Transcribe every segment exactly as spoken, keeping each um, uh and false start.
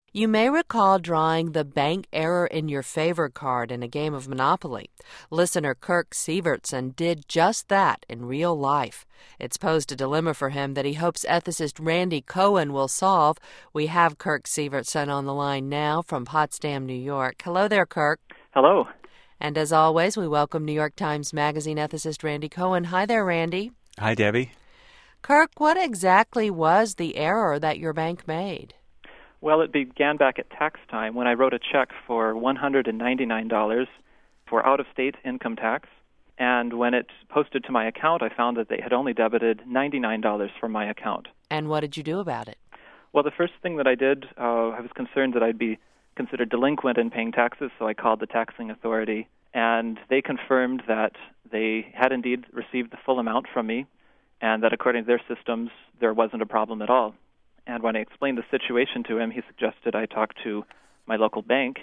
You may recall drawing the bank error in your favor card in a game of Monopoly. Listener Kirk Sievertson did just that in real life. It's posed a dilemma for him that he hopes ethicist Randy Cohen will solve. We have Kirk Sievertson on the line now from Potsdam, New York. Hello there, Kirk. Hello. And as always, we welcome New York Times Magazine ethicist Randy Cohen. Hi there, Randy. Hi, Debbie. Kirk, what exactly was the error that your bank made? Well, it began back at tax time when I wrote a check for one hundred ninety-nine dollars for out-of-state income tax. And when it posted to my account, I found that they had only debited ninety-nine dollars from my account. And what did you do about it? Well, the first thing that I did, uh, I was concerned that I'd be considered delinquent in paying taxes, so I called the taxing authority. And they confirmed that they had indeed received the full amount from me, and that according to their systems, there wasn't a problem at all. And when I explained the situation to him, he suggested I talk to my local bank.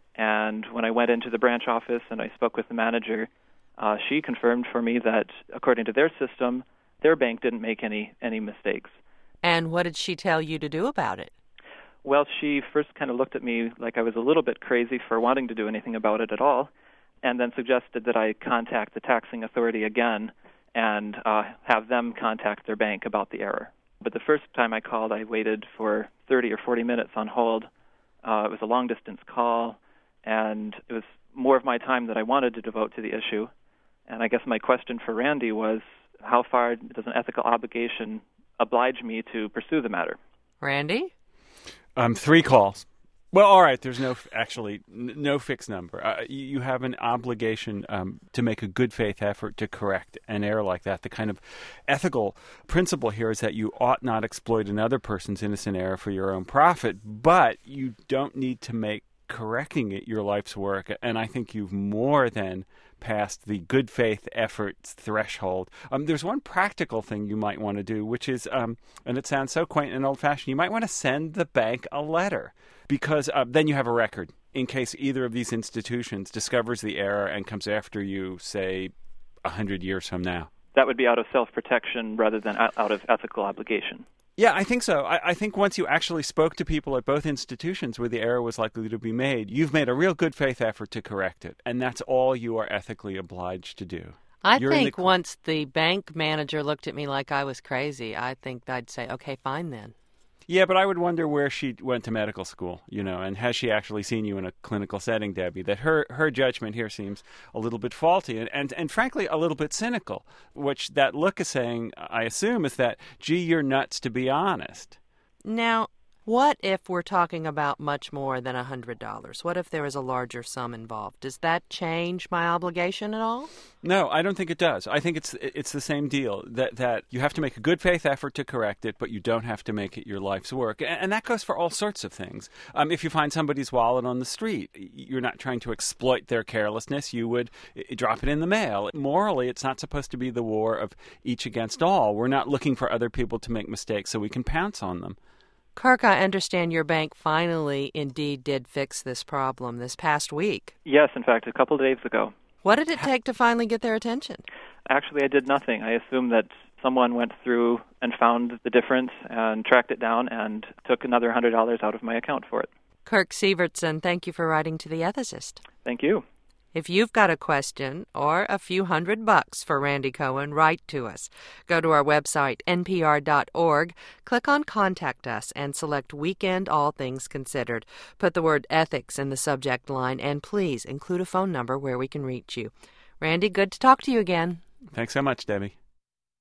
And when I went into the branch office and I spoke with the manager, uh, she confirmed for me that according to their system, their bank didn't make any, any mistakes. And what did she tell you to do about it? Well, she first kind of looked at me like I was a little bit crazy for wanting to do anything about it at all, and then suggested that I contact the taxing authority again and uh, have them contact their bank about the error. But the first time I called, I waited for thirty or forty minutes on hold. Uh, it was a long-distance call, and it was more of my time that I wanted to devote to the issue. And I guess my question for Randy was, how far does an ethical obligation oblige me to pursue the matter? Randy? Um, three calls. Well, all right, there's no, actually, n- no fixed number. Uh, you, you have an obligation um, to make a good faith effort to correct an error like that. The kind of ethical principle here is that you ought not exploit another person's innocent error for your own profit, but you don't need to make correcting it your life's work. And I think you've more than passed the good faith efforts threshold. Um, there's one practical thing you might want to do, which is, um, and it sounds so quaint and old-fashioned, you might want to send the bank a letter, because uh, then you have a record in case either of these institutions discovers the error and comes after you, say, a hundred years from now. That would be out of self-protection rather than out of ethical obligation. Yeah, I think so. I, I think once you actually spoke to people at both institutions where the error was likely to be made, you've made a real good faith effort to correct it, and that's all you are ethically obliged to do. I You're think the... once the bank manager looked at me like I was crazy, I think I'd say, okay, fine then. Yeah, but I would wonder where she went to medical school, you know, and has she actually seen you in a clinical setting, Debbie, that her, her judgment here seems a little bit faulty and, and, and frankly, a little bit cynical, which that look is saying, I assume, is that, gee, you're nuts to be honest. Now, what if we're talking about much more than one hundred dollars? What if there is a larger sum involved? Does that change my obligation at all? No, I don't think it does. I think it's it's the same deal, that, that you have to make a good faith effort to correct it, but you don't have to make it your life's work. And, and that goes for all sorts of things. Um, if you find somebody's wallet on the street, you're not trying to exploit their carelessness. You would uh, drop it in the mail. Morally, it's not supposed to be the war of each against all. We're not looking for other people to make mistakes so we can pounce on them. Kirk, I understand your bank finally indeed did fix this problem this past week. Yes, in fact, a couple of days ago. What did it take to finally get their attention? Actually, I did nothing. I assumed that someone went through and found the difference and tracked it down and took another one hundred dollars out of my account for it. Kirk Sievertson, thank you for writing to The Ethicist. Thank you. If you've got a question or a few hundred bucks for Randy Cohen, write to us. Go to our website, N P R dot org, click on Contact Us, and select Weekend All Things Considered. Put the word ethics in the subject line, and please include a phone number where we can reach you. Randy, good to talk to you again. Thanks so much, Debbie.